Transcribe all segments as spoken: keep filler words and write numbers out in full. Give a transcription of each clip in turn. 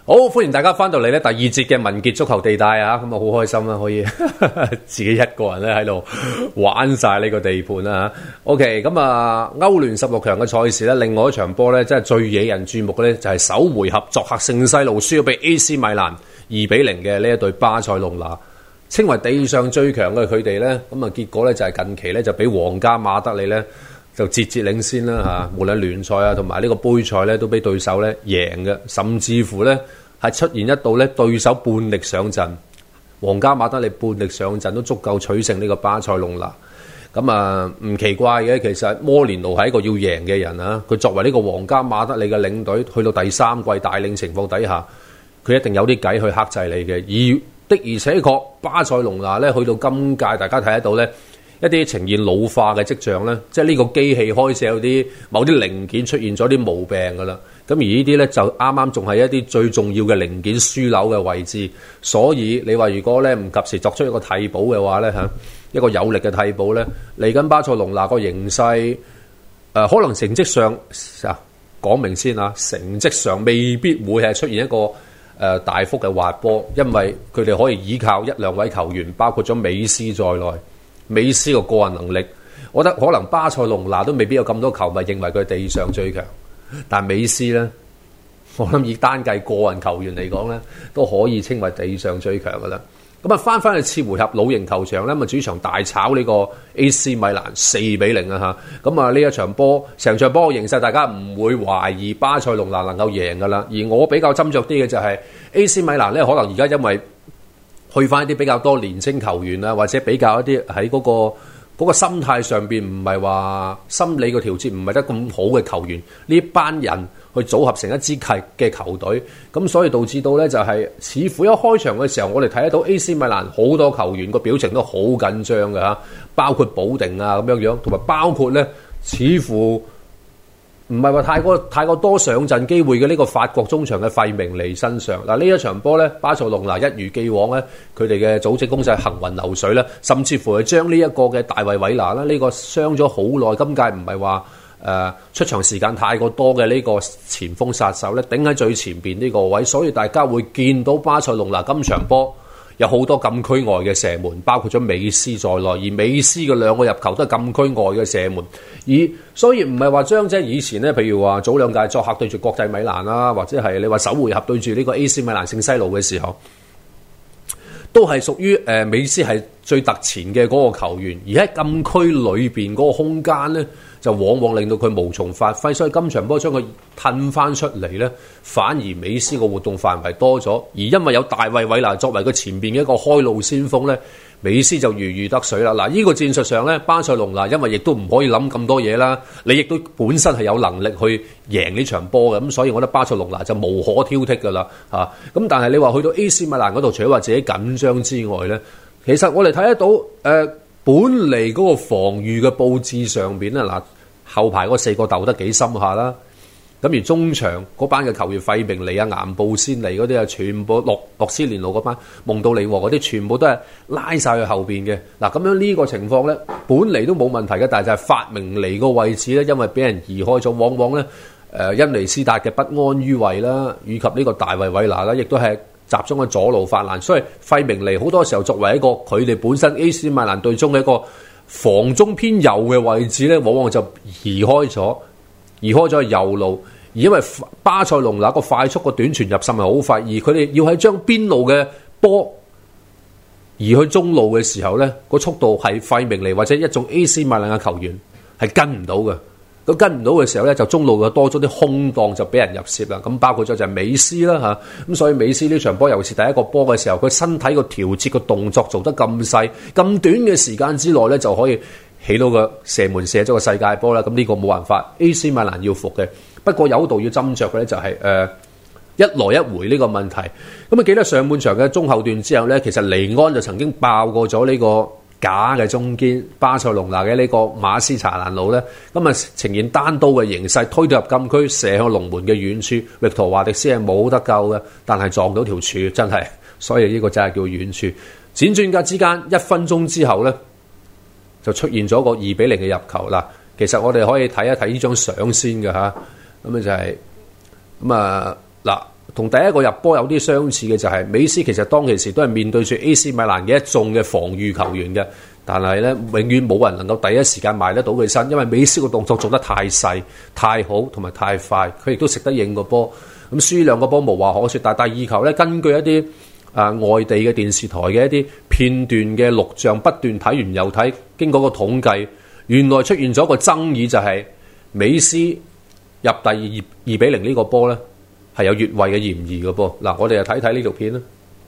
好，歡迎大家翻到嚟咧第二節嘅文傑足球地帶啊，咁啊好開心啦，可以自己一個人咧喺度玩晒呢個地盤啦吓。OK， 咁啊歐聯十六強嘅賽事咧，另外一場波咧，真係最惹人注目嘅咧，就係首回合作客聖西路輸咗俾 A C 米蘭二比零嘅呢一隊巴塞隆拿，稱為地上最強嘅佢哋咧，咁啊結果咧就係近期咧就俾皇家馬德里咧就節節領先啦嚇，無論聯賽啊同埋呢個杯賽咧都俾對手咧贏嘅，甚至乎咧係出現一度咧對手半力上陣，皇家馬德里半力上陣都足夠取勝呢個巴塞隆拿。咁啊唔奇怪嘅，其實摩連奴係一個要贏嘅人啊，佢作為呢個皇家馬德里嘅領隊，去到第三季帶領情況底下，佢一定有啲計去克制你嘅。而的而且確，巴塞隆拿咧去到今屆，大家睇得到咧。一啲呈現老化嘅跡象咧，即係呢個機器開始有啲某啲零件出現咗啲毛病噶啦。咁而呢啲咧就啱啱仲係一啲最重要嘅零件樞紐嘅位置，所以你話如果咧唔及時作出一個替補嘅話咧嚇，一個有力嘅替補咧，嚟緊巴塞隆拿個形勢誒、呃，可能成績上啊講明先啊，成績上未必會係出現一個誒、呃、大幅嘅滑坡，因為佢哋可以依靠一兩位球員，包括咗美斯在內。美斯個個人能力，我覺得可能巴塞隆拿都未必有咁多球迷認為佢地上最強，但美斯呢，我諗以單計個人球員嚟講呢，都可以稱為地上最強噶啦。咁啊，翻翻去次回合老營球場呢，咁啊主場大炒呢個 A C 米蘭四比零啊嚇。咁啊呢一場波，成場波嘅形勢，大家唔會懷疑巴塞隆拿能夠贏噶啦。而我比較斟酌啲嘅就係 A C 米蘭呢，可能而家因為去翻一啲比較多年青球員啊，或者比較一啲喺嗰個嗰個心態上邊唔係話心理個調節唔係得咁好嘅球員，呢班人去組合成一支嘅嘅球隊，咁所以導致到咧就係、是、似乎一開場嘅時候，我哋睇得到 A C 米蘭好多球員個表情都好緊張嘅嚇，包括保定啊咁樣樣，同埋包括咧似乎唔係話太過太過多上陣機會嘅呢個法國中場嘅費明尼身上。嗱，呢一場波咧，巴塞隆拿一如既往咧，佢哋嘅組織攻勢行雲流水咧，甚至乎係將呢一個嘅大衛韋拿啦，呢、這個傷咗好耐，今屆唔係話誒出場時間太過多嘅呢個前鋒殺手咧，頂喺最前邊呢個位，所以大家會見到巴塞隆拿今場波有好多禁區外嘅射門，包括咗美斯在內，而美斯嘅兩個入球都係禁區外嘅射門，而所以唔係話將即係以前咧，譬如話早兩屆作客對住國際米蘭啦，或者係你話首回合對住呢個 A C 米蘭聖西路嘅時候，都係屬於誒美斯係最突前嘅嗰個球員，而喺禁區裏邊嗰個空間咧，就往往令到佢無從發揮，所以今場波將佢褪翻出嚟咧，反而美斯個活動範圍多咗，而因為有大衛韋拿作為佢前邊嘅一個開路先鋒咧，美斯就如魚得水啦。嗱，呢個戰術上咧，巴塞隆拿因為亦都唔可以諗咁多嘢啦，你亦都本身係有能力去贏呢場波嘅，咁所以我覺得巴塞隆拿就無可挑剔噶啦嚇。咁但係你話去到 A C 米蘭嗰度，除咗話自己緊張之外咧，其實我哋睇得到誒、呃、本嚟嗰個防禦嘅佈置上邊咧，嗱後排嗰四個鬥得幾深下啦。咁而中場嗰班嘅球員費明尼啊、岩布先尼嗰啲啊，全部洛洛斯連奴嗰班蒙道利和嗰啲，全部都係拉晒去後邊嘅。嗱，咁樣呢個情況咧，本嚟都冇問題嘅，但係就係發明尼個位置咧，因為俾人移開咗，往往咧誒、呃、恩尼斯達嘅不安於位啦，以及呢個大衛韋拿啦，亦都係集中喺左路發難，所以費明尼好多時候作為一個佢哋本身 A C 米蘭隊中嘅一個防中偏右嘅位置咧，往往就移開咗，移開咗去右路。而因為巴塞隆拿個快速個短傳入滲係好快，而佢哋要喺將邊路嘅波移去中路嘅時候咧，個速度係費明尼或者一眾 A C 米蘭嘅球員係跟唔到嘅。咁跟唔到嘅時候咧，就中路就多咗啲空檔，就俾人入攝啦。咁包括咗就係美斯啦嚇，咁所以美斯呢場波尤其是第一個波嘅時候，佢身體個調節個動作做得咁細，咁短嘅時間之內咧就可以起到個射門射咗個世界波啦。咁呢個冇辦法 ，A C 米蘭要服嘅。不過有度要斟酌嘅咧就係、是、誒、呃、一來一回呢個問題。咁啊記得上半場嘅中後段之後咧，其實尼安就曾經爆過咗呢個假嘅中堅巴塞隆拿嘅呢個馬斯查蘭路咧，咁啊呈現單刀嘅形勢，推到入禁區射向龍門嘅遠處，域陀華迪斯係冇得救嘅，但係撞到條柱真係，所以呢個真係叫遠處。輾轉間之間一分鐘之後咧，就出現咗個二比零嘅入球啦。其實我哋可以睇一睇呢張相先嘅嚇，咁啊就係咁啊嗱， 同第一個入波有啲相似嘅就係、是、美斯其實當其時都係面對住 A C 米蘭嘅一眾嘅防禦球員嘅，但係咧永遠冇人能夠第一時間埋得到佢身，因為美斯個動作做得太細、太好同埋太快，佢亦都食得應個波。咁輸兩個波無話可説，但係第二球咧，根據一啲啊、呃、外地嘅電視台嘅一啲片段嘅錄像，不斷睇完又睇，經過個統計，原來出現咗個爭議，就係美斯入第二二比零呢個波咧係有越位嘅嫌疑嘅噃。嗱，我哋就睇睇呢條片啦。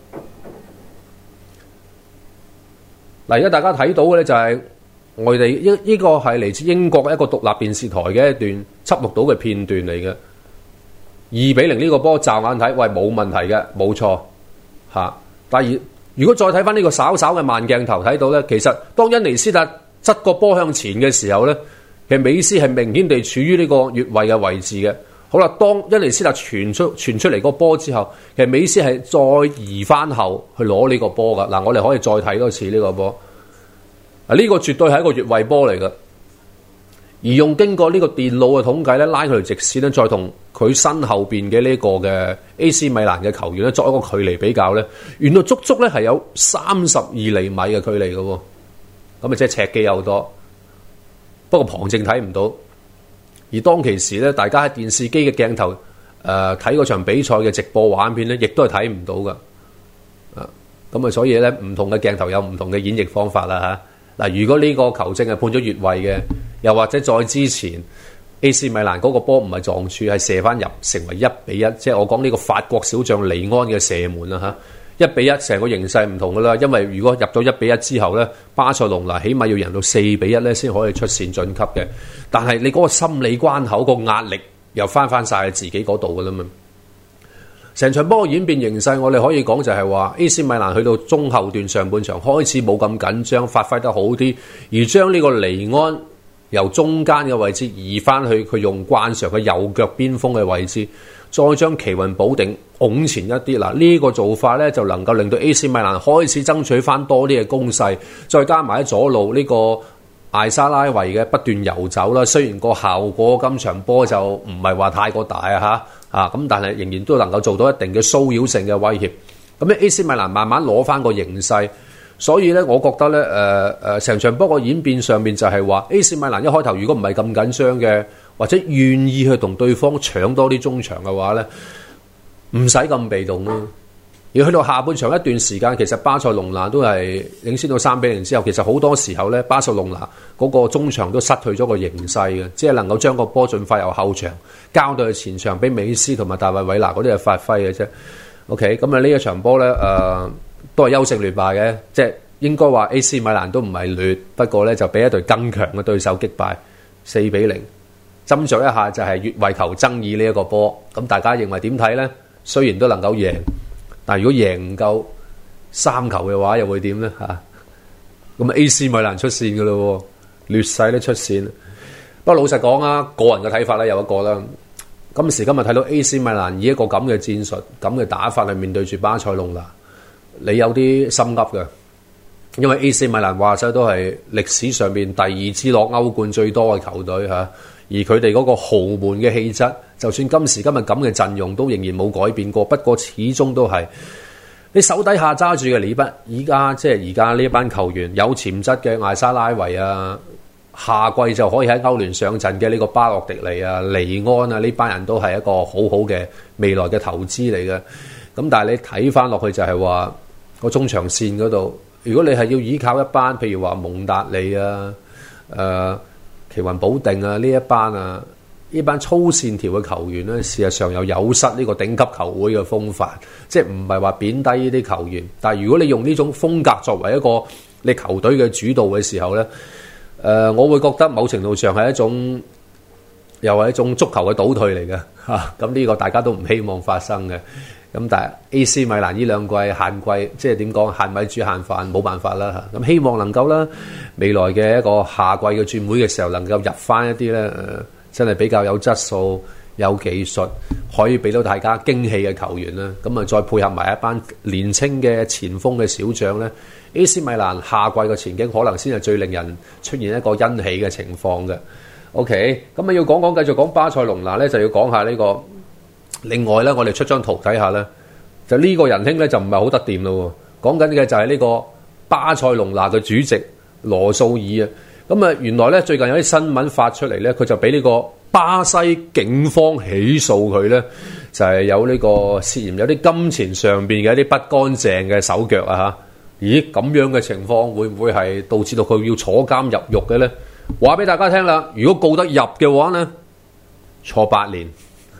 嗱，而家大家睇到嘅咧就係外地呢呢個係嚟自英國嘅一個獨立電視台嘅一段輯錄到嘅片段嚟嘅。二比零呢個波驟眼睇，喂，冇問題嘅，冇錯嚇。但係如果再睇翻呢個稍稍嘅慢鏡頭睇到咧，其實當恩尼斯達側個波向前嘅時候咧，其實美斯係明顯地處於呢個越位嘅位置嘅。好啦，當恩尼斯達傳出傳出嚟個波之後，其實美斯係再移翻後去攞呢個波噶。嗱，我哋可以再睇多次呢個波。啊，呢個絕對係一個越位波嚟嘅。而用經過呢個電腦嘅統計咧，拉佢條直線咧，再同佢身後邊嘅呢個嘅 A C 米蘭嘅球員咧作一個距離比較咧，原來足足咧係有三十二厘米嘅距離嘅喎。咁啊，即係尺幾有多。不過旁證睇唔到。而當其時咧，大家喺電視機嘅鏡頭誒睇嗰場比賽嘅直播畫面咧，亦都係睇唔到嘅。啊，咁啊，所以咧唔同嘅鏡頭有唔同嘅演繹方法啦嚇。嗱，如果呢個球證係判咗越位嘅，又或者再之前 A C 米蘭嗰個波唔係撞柱，係射翻入，成為一比一，即係我講呢個法國小將尼安嘅射門啦嚇，一比一，成個形勢唔同噶啦。因為如果入咗一比一之後咧，巴塞隆拿起碼要贏到四比一咧，先可以出線晉級嘅。但係你嗰個心理關口個壓力又翻翻晒喺自己嗰度噶啦嘛。成場波嘅演變形勢，我哋可以講就係話 A C 米蘭去到中後段上半場開始冇咁緊張，發揮得好啲，而將呢個尼安由中間嘅位置移翻去佢用慣常嘅右腳邊鋒嘅位置，再將奇雲保定拱前一啲。嗱，呢個做法咧就能夠令到 A C 米蘭開始爭取翻多啲嘅攻勢，再加埋喺左路呢個艾沙拉維嘅不斷遊走啦。雖然個效果今場波就唔係話太過大啊嚇。啊，咁但係仍然都能夠做到一定嘅騷擾性嘅威脅。咁咧 A C 米蘭慢慢攞翻個形勢，所以咧我覺得咧誒誒成場波個演變上面就係話 A C 米蘭一開頭如果唔係咁緊張嘅，或者願意去同對方搶多啲中場嘅話咧，唔使咁被動咯。而去到下半場一段時間，其實巴塞隆拿都係領先到三比零之後，其實好多時候咧，巴塞隆拿嗰個中場都失去咗個形勢嘅，只係能夠將個波盡快由後場交到去前場，俾美斯同埋大衛韋拿嗰啲嘅發揮嘅啫。OK，咁啊呢一場波咧，誒、呃、都係優勝劣敗嘅，即係應該話 A C 米蘭都唔係劣，不過咧就俾一隊更強嘅對手擊敗四比零。斟酌一下就係越位球爭議呢一個波，咁大家認為點睇咧？雖然都能夠贏。但係如果贏唔夠三球嘅話，又會點咧嚇？咁 A C 米蘭出線嘅咯，劣勢都出線。不過老實講啊，個人嘅睇法咧有一個啦。今時今日睇到 A C 米蘭以一個咁嘅戰術、咁嘅打法去面對住巴塞隆拿，你有啲心急嘅，因為 A C 米蘭話晒都係歷史上邊第二支攞歐冠最多嘅球隊嚇，而佢哋嗰個豪門嘅氣質。就算今時今日咁嘅陣容都仍然冇改變過，不過始終都係你手底下揸住嘅呢班，而家即係而家呢班球員有潛質嘅艾沙拉維啊，下季就可以喺歐聯上陣嘅呢個巴洛迪尼啊、尼安啊，呢班人都係一個好好嘅未來嘅投資嚟嘅。咁但係你睇翻落去就係話個中場線嗰度，如果你係要依靠一班譬如話蒙達利啊、誒、呃、奇雲保定啊呢一班啊。呢班粗線條嘅球員咧，事實上又有失呢個頂級球會嘅風範，即係唔係話貶低呢啲球員。但係如果你用呢種風格作為一個你球隊嘅主導嘅時候咧，誒、呃，我會覺得某程度上係一種又係一種足球嘅倒退嚟嘅嚇。咁、啊、呢個大家都唔希望發生嘅。咁但係 A C 米蘭呢兩季限季，即係點講，限米煮限飯，冇辦法啦嚇。咁、啊、希望能夠啦，未來嘅一個夏季嘅轉會嘅時候，能夠入翻一啲咧誒。呃真係比較有質素、有技術，可以俾到大家驚喜嘅球員啦。咁啊，再配合埋一班年青嘅前鋒嘅小將咧 ，A C 米蘭下季嘅前景可能先係最令人出現一個欣喜嘅情況嘅。OK，咁啊要講講繼續講巴塞隆拿咧，就要講下呢個另外咧，我哋出張圖睇下咧，就呢個仁兄咧就唔係好得掂咯。講緊嘅就係呢個巴塞隆拿嘅主席羅素爾啊。咁啊，原來咧最近有啲新聞發出嚟咧，佢就俾呢個巴西警方起訴佢咧，就係、是、有呢個涉嫌有啲金錢上邊嘅一啲不乾淨嘅手腳啊嚇。咦，咁樣嘅情況會唔會係導致到佢要坐監入獄嘅咧？話俾大家聽啦，如果告得入嘅話咧，坐八年。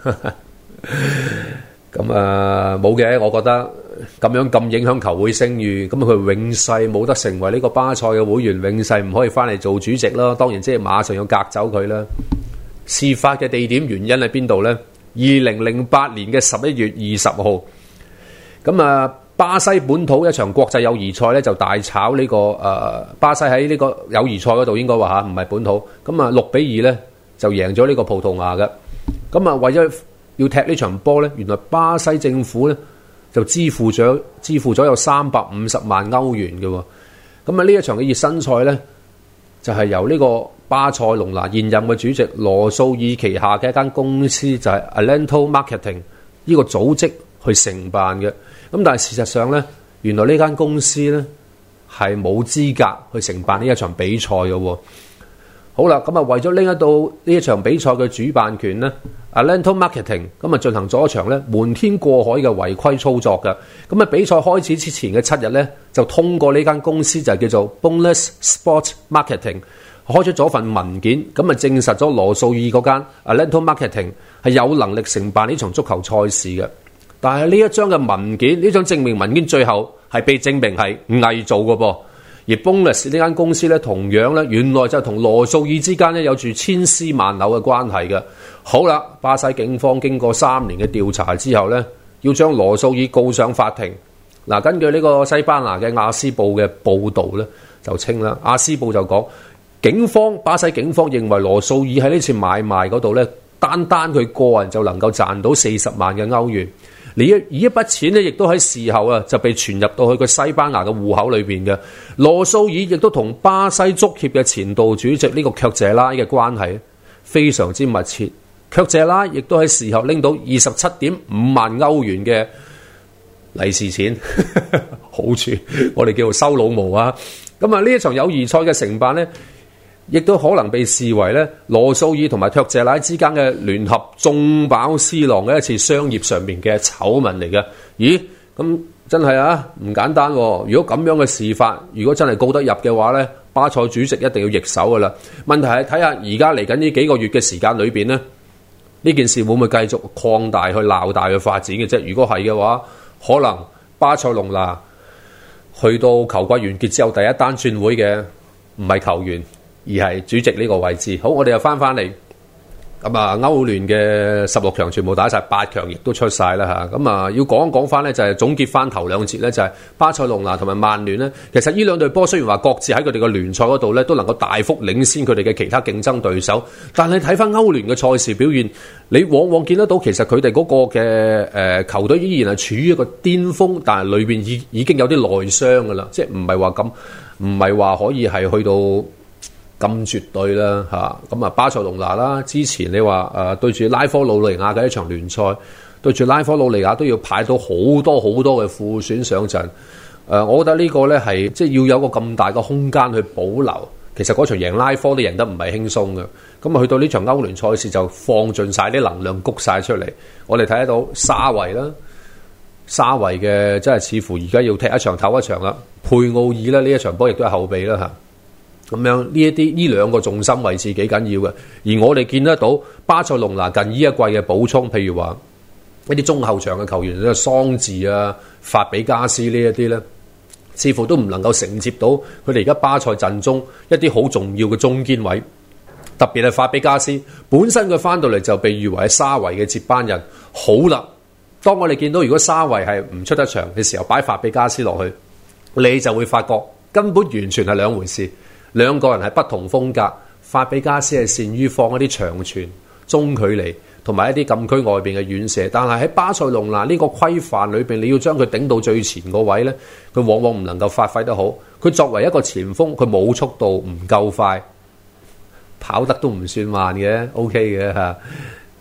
咁啊冇嘅，我覺得咁樣咁影響球會聲譽，咁佢永世冇得成為呢個巴塞嘅會員，永世唔可以翻嚟做主席啦。當然即係馬上要革走佢啦。事發嘅地點原因喺邊度呢？二零零八年嘅十一月二十號，咁啊巴西本土一場國際友誼賽咧就大炒呢、這個誒、呃、巴西喺呢個友誼賽嗰度應該話嚇唔係本土，咁啊六比二咧就贏咗呢個葡萄牙嘅。咁啊為咗要踢呢場波咧，原來巴西政府咧就支付咗支付咗有三百五十萬歐元嘅喎。咁啊呢一場嘅熱身賽咧就係、是、由呢個巴塞隆拿現任嘅主席羅素爾旗下嘅一間公司就係 Atlanta Marketing 呢個組織去承辦嘅。咁但係事實上咧，原來呢間公司咧係冇資格去承辦呢一場比賽嘅喎。好啦，咁啊為咗拎得到呢一場比賽嘅主辦權咧，Atlanta Marketing 咁啊進行咗一場咧瞞天過海嘅違規操作嘅。咁啊比賽開始之前嘅七日咧，就通過呢間公司就叫做 Boneless Sport Marketing 開出咗份文件，咁啊證實咗羅素爾嗰間 Atlanta Marketing 係有能力承辦呢場足球賽事嘅。但係呢一張嘅文件，呢張證明文件最後係被證明係偽造嘅噃。而 Boneless 呢間公司咧，同樣咧，原來就同羅素爾之間咧有住千絲萬縷嘅關係嘅。好啦，巴西警方經過三年嘅調查之後咧，要將羅素爾告上法庭。嗱，根據呢個西班牙嘅亞斯報嘅報導咧，就稱啦，亞斯報就講，警方巴西警方認為羅素爾喺呢次買賣嗰度咧，單單佢個人就能夠賺到四十萬嘅歐元。而一而一筆錢咧，亦都喺事後啊就被傳入到去個西班牙嘅戶口裏邊嘅。羅素爾亦都同巴西足協嘅前度主席呢個卻謝拉嘅關係非常之密切。卻謝拉亦都喺事後拎到二十七點五萬歐元嘅利是錢，好處我哋叫做收老毛啊！咁啊呢一場友誼賽嘅承辦咧，亦都可能被視為咧羅素爾同埋卻謝拉之間嘅聯合中飽私囊嘅一次商業上面嘅醜聞嚟嘅。咦？咁真係啊，唔簡單喎！如果咁樣嘅事發，如果真係告得入嘅話咧，巴塞主席一定要易手噶啦。問題係睇下而家嚟緊呢幾個月嘅時間裏邊咧，呢件事會唔會繼續擴大去鬧大去發展嘅啫？如果係嘅話，可能巴塞隆拿去到球季完結之後，第一單轉會嘅唔係球員，而係主席呢個位置。好，我哋又翻翻嚟咁啊，歐聯嘅十六強全部打晒，八強亦都出晒啦嚇。咁啊，要講一講翻咧，就係總結翻頭兩節咧，就係巴塞隆拿同埋曼聯咧。其實呢兩隊波雖然話各自喺佢哋嘅聯賽嗰度咧都能夠大幅領先佢哋嘅其他競爭對手，但係睇翻歐聯嘅賽事表現，你往往見得到其實佢哋嗰個嘅誒、呃、球隊依然係處於一個巔峰，但係裏邊已已經有啲內傷噶啦，即係唔係話咁，唔係話可以係去到咁絕對啦嚇。咁啊巴塞隆拿啦，之前你話誒、呃、對住拉科魯尼亞嘅一場聯賽，對住拉科魯尼亞都要派到好多好多嘅副選上陣。誒、呃，我覺得呢個咧係即係要有個咁大嘅空間去保留。其實嗰場贏拉科都贏得唔係輕鬆嘅。咁啊去到呢場歐聯賽事就放盡晒啲能量，谷晒出嚟。我哋睇得到沙維啦，沙維嘅真係似乎而家要踢一場唞一場啦。佩奧爾啦，呢一場波亦都係後備啦嚇。咁樣呢一啲呢兩個重心位置幾緊要嘅，而我哋見得到巴塞隆拿近呢一季嘅補充，譬如話一啲中後場嘅球員，即係桑治啊、法比加斯呢一啲咧，似乎都唔能夠承接到佢哋而家巴塞陣中一啲好重要嘅中堅位，特別係法比加斯本身佢翻到嚟就被譽為係沙維嘅接班人。好啦，當我哋見到如果沙維係唔出得場嘅時候，擺法比加斯落去，你就會發覺根本完全係兩回事。兩個人係不同風格，法比加斯係善於放一啲長傳、中距離同埋一啲禁區外邊嘅遠射，但係喺巴塞隆拿呢個規範裏邊，你要將佢頂到最前個位呢，佢往往唔能夠發揮得好。佢作為一個前鋒，佢冇速度，唔夠快，跑得都唔算慢嘅 ，OK 嘅嚇。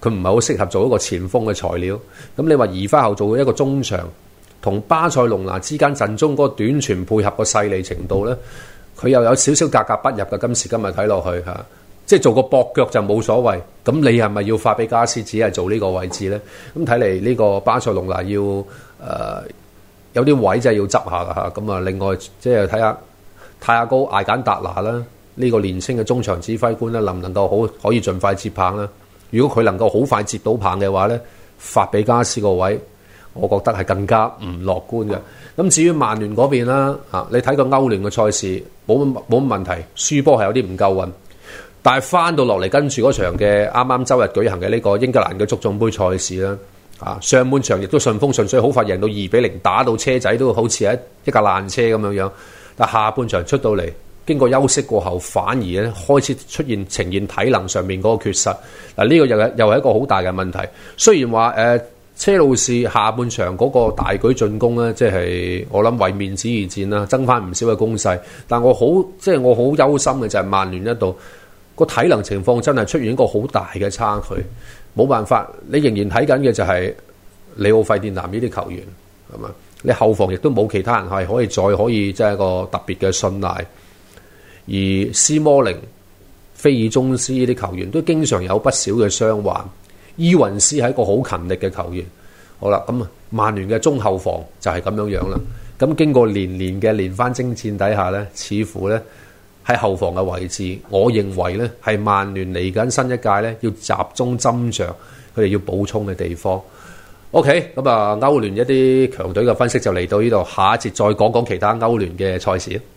佢唔係好適合做一個前鋒嘅材料。咁你話移翻後做一個中場，同巴塞隆拿之間陣中嗰個短傳配合個細膩程度咧，佢又有少少格格不入嘅。今時今日睇落去嚇，即係做個駁腳就冇所謂。咁你係咪要法比加斯只係做呢個位置咧？咁睇嚟呢個巴塞隆拿要誒、呃、有啲位真係要執下㗎嚇。咁啊，另外即係睇下泰亞高艾簡達拿啦，呢、呢個年輕嘅中場指揮官咧，能唔能夠好可以盡快接棒咧？如果佢能夠好快接到棒嘅話咧，法比加斯個位，我覺得係更加唔樂觀嘅。咁至於曼聯嗰邊啦，啊，你睇個歐聯嘅賽事冇冇乜問題，輸波係有啲唔夠運，但係翻到落嚟跟住嗰場嘅啱啱周日舉行嘅呢個英格蘭嘅足總杯賽事啦，啊，上半場亦都順風順水，好快贏到二比零，打到車仔都好似係一架爛車咁樣樣。但下半場出到嚟，經過休息過後，反而咧開始出現呈現體能上面嗰個缺失。嗱，呢個又係又係一個好大嘅問題。雖然話誒、呃、車路士下半場嗰個大舉進攻咧，即係我諗為面子而戰啦，爭翻唔少嘅攻勢。但我好即係我好憂心嘅就係曼聯一度個體能情況真係出現一個好大嘅差距。冇辦法，你仍然睇緊嘅就係里奧費迪南呢啲球員係嘛？你後防亦都冇其他人係可以再可以即係一個特別嘅信賴。而斯摩寧、菲爾宗斯呢啲球員都經常有不少嘅傷患，伊雲斯係一個好勤力嘅球員。好啦，咁啊，曼聯嘅中後防就係咁樣樣啦。咁經過連年嘅連番征戰底下咧，似乎咧喺後防嘅位置，我認為咧係曼聯嚟緊新一屆咧要集中斟酌佢哋要補充嘅地方。OK，咁啊，歐聯一啲強隊嘅分析就嚟到呢度，下一節再講講其他歐聯嘅賽事。